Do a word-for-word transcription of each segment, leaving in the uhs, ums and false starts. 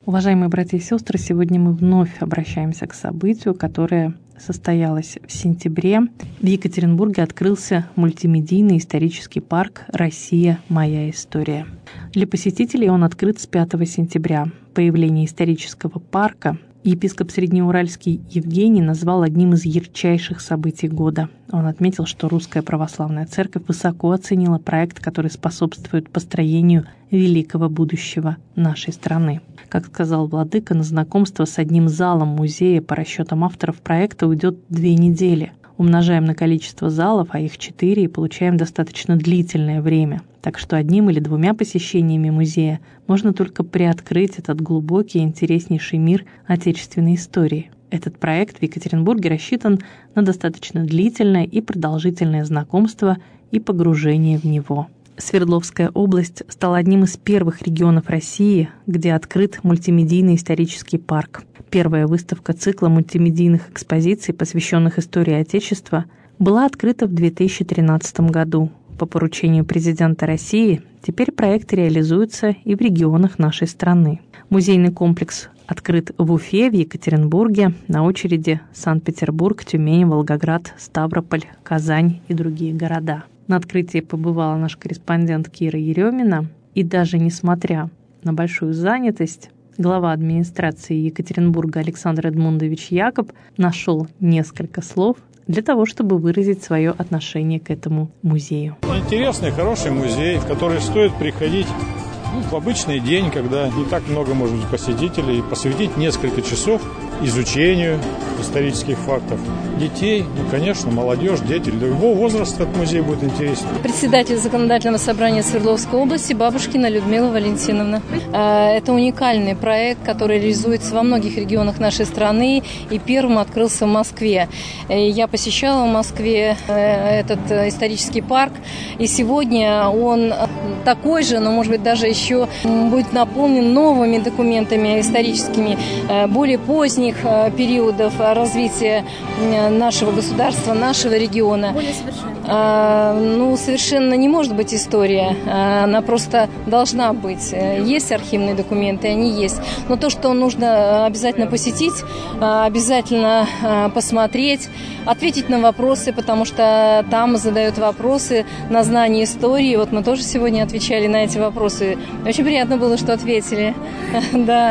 Уважаемые братья и сестры, сегодня мы вновь обращаемся к событию, которое состоялось в сентябре. В Екатеринбурге открылся мультимедийный исторический парк «Россия. Моя история». Для посетителей он открыт с пятого сентября. Появление исторического парка епископ Среднеуральский Евгений назвал одним из ярчайших событий года. Он отметил, что Русская Православная Церковь высоко оценила проект, который способствует построению великого будущего нашей страны. Как сказал владыка, на знакомство с одним залом музея по расчетам авторов проекта уйдет две недели. Умножаем на количество залов, а их четыре, и получаем достаточно длительное время. Так что одним или двумя посещениями музея можно только приоткрыть этот глубокий и интереснейший мир отечественной истории. Этот проект в Екатеринбурге рассчитан на достаточно длительное и продолжительное знакомство и погружение в него. Свердловская область стала одним из первых регионов России, где открыт мультимедийный исторический парк. Первая выставка цикла мультимедийных экспозиций, посвященных истории Отечества, была открыта в две тысячи тринадцатом году. По поручению президента России теперь проект реализуется и в регионах нашей страны. Музейный комплекс открыт в Уфе, в Екатеринбурге, на очереди Санкт-Петербург, Тюмень, Волгоград, Ставрополь, Казань и другие города. На открытии побывала наш корреспондент Кира Еремина, и даже несмотря на большую занятость, глава администрации Екатеринбурга Александр Эдмундович Якоб нашел несколько слов для того, чтобы выразить свое отношение к этому музею. Интересный, хороший музей, в который стоит приходить ну, в обычный день, когда не так много может быть посетителей, и посвятить несколько часов изучению исторических фактов. Детей, ну, конечно, молодежь, дети, для любого возраста этот музей будет интересен. Председатель Законодательного собрания Свердловской области Бабушкина Людмила Валентиновна. Это уникальный проект, который реализуется во многих регионах нашей страны, и первым открылся в Москве. Я посещала в Москве этот исторический парк, и сегодня он такой же, но, может быть, даже еще будет наполнен новыми документами историческими, более поздних периодов развития нашего государства, нашего региона. Более совершенно. А, ну, совершенно не может быть история. Она просто должна быть. Есть архивные документы, они есть. Но то, что нужно обязательно посетить, обязательно посмотреть, ответить на вопросы, потому что там задают вопросы на знание истории. Вот мы тоже сегодня отвечали на эти вопросы. Очень приятно было, что ответили. Да.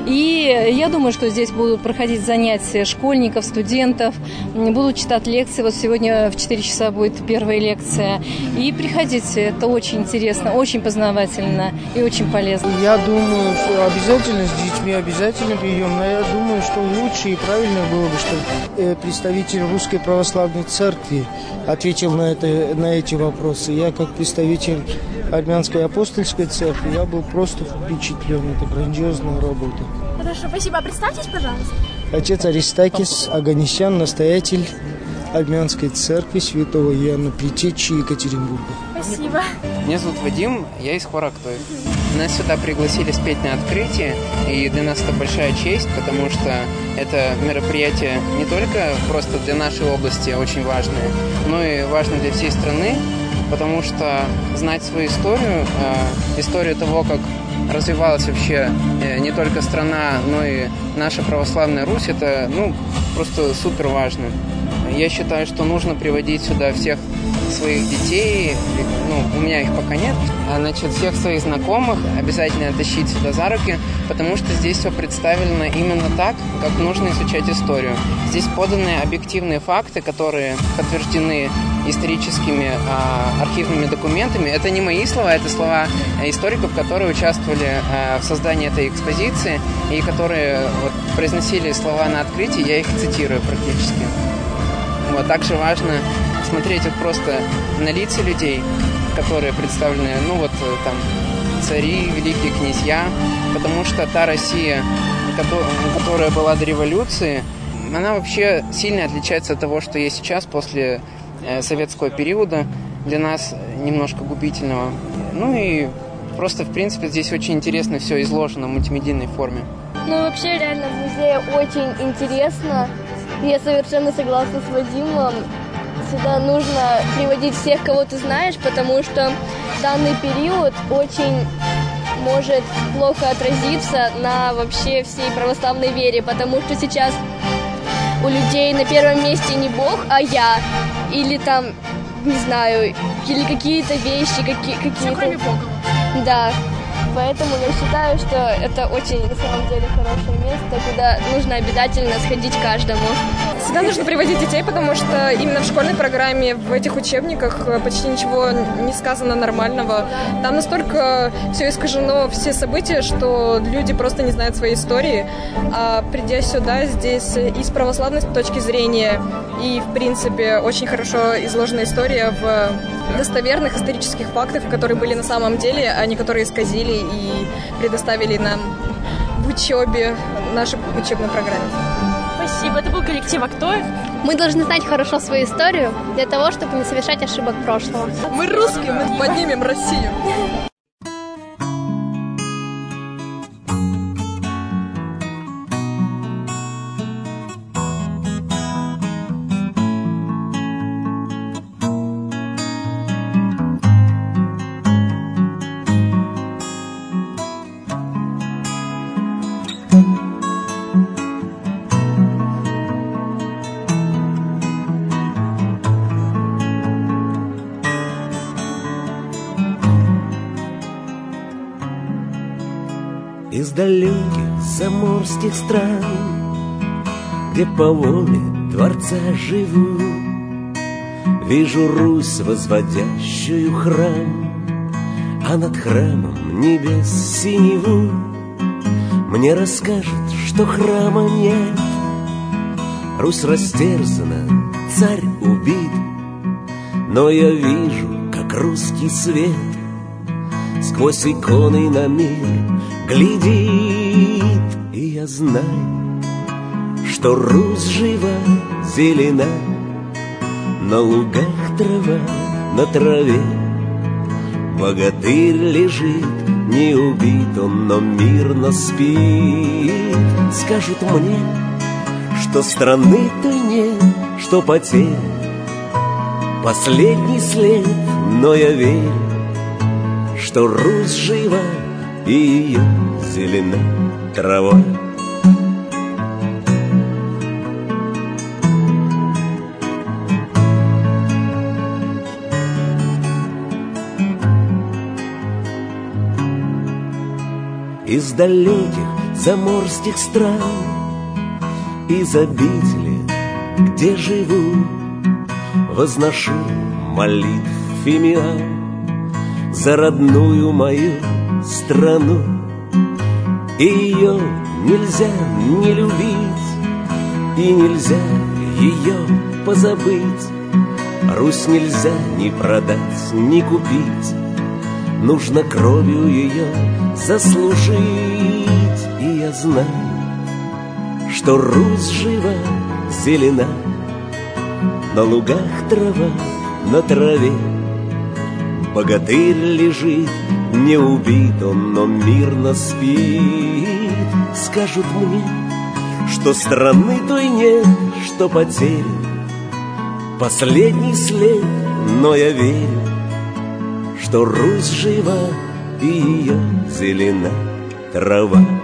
И я думаю, что здесь будут проходить занятия школьников, студентов, будут читать лекции. Вот сегодня в четыре часа будет первая лекция. И приходите, это очень интересно, очень познавательно и очень полезно. Я думаю, что обязательно с детьми, обязательно прием. Но я думаю, что лучше и правильно было бы, чтобы представитель Русской Православной Церкви ответил на, это, на эти вопросы. Я, как представитель Армянской Апостольской Церкви, я был просто впечатлен. Это грандиозная работа. Хорошо, спасибо. Представьтесь, пожалуйста. Отец Аристакис Оганесян, настоятель Армянской Церкви Святого Иоанна Предтечи Екатеринбурга. Спасибо. Меня зовут Вадим, я из хора «Актуэль». Нас сюда пригласили спеть на открытии, и для нас это большая честь, потому что это мероприятие не только просто для нашей области очень важное, но и важно для всей страны, потому что знать свою историю, э, историю того, как развивалась вообще э, не только страна, но и наша православная Русь, это ну, просто супер важно. Я считаю, что нужно приводить сюда всех своих детей, ну, у меня их пока нет, а, значит, всех своих знакомых обязательно тащить сюда за руки, потому что здесь все представлено именно так, как нужно изучать историю. Здесь поданы объективные факты, которые подтверждены историческими а, архивными документами. Это не мои слова, это слова историков, которые участвовали а, в создании этой экспозиции и которые вот, произносили слова на открытии, я их цитирую практически. Вот, также важно смотреть вот просто на лица людей, которые представлены, ну вот там цари, великие князья, потому что та Россия, которая была до революции, она вообще сильно отличается от того, что есть сейчас после э, советского периода, для нас немножко губительного. Ну и просто, в принципе, здесь очень интересно все изложено в мультимедийной форме. Ну, вообще, реально, в музее очень интересно. Я совершенно согласна с Вадимом. Сюда нужно приводить всех, кого ты знаешь, потому что данный период очень может плохо отразиться на вообще всей православной вере, потому что сейчас у людей на первом месте не Бог, а я, или там, не знаю, или какие-то вещи, какие, какие-то... Все кроме Бога. Да. Поэтому я считаю, что это очень, на самом деле, хорошее место, куда нужно обязательно сходить каждому. Всегда нужно приводить детей, потому что именно в школьной программе, в этих учебниках почти ничего не сказано нормального. Там настолько все искажено, все события, что люди просто не знают своей истории. А придя сюда, здесь и с православной точки зрения, и, в принципе, очень хорошо изложена история в достоверных исторических фактах, которые были на самом деле, а не которые исказили и предоставили нам в учебе, нашей учебной программе. Спасибо. Это был коллектив «А кто?» Мы должны знать хорошо свою историю для того, чтобы не совершать ошибок прошлого. Мы русские, мы поднимем Россию. Из далеких заморских стран, где по воле Творца живу, вижу Русь, возводящую храм, а над храмом небес синеву. Мне расскажут, что храма нет, Русь растерзана, царь убит, но я вижу, как русский свет сквозь иконы на мир глядит, и я знаю, что Русь жива, зелена, на лугах трава, на траве богатырь лежит, не убит он, но мирно спит. Скажут мне, что страны той нет, что потеря, последний след, но я верю, что Русь жива, и ее зелена трава. Из далеких заморских стран, из обители, где живу, возношу молитв фимиам за родную мою страну. И ее нельзя не любить, и нельзя ее позабыть. Русь нельзя ни продать, ни купить, нужно кровью ее заслужить. И я знаю, что Русь жива, зелена, на лугах трава, на траве богатырь лежит, не убит он, но мирно спит. Скажут мне, что страны той нет, что потерян последний след, но я верю, что Русь жива, и ее зелена трава.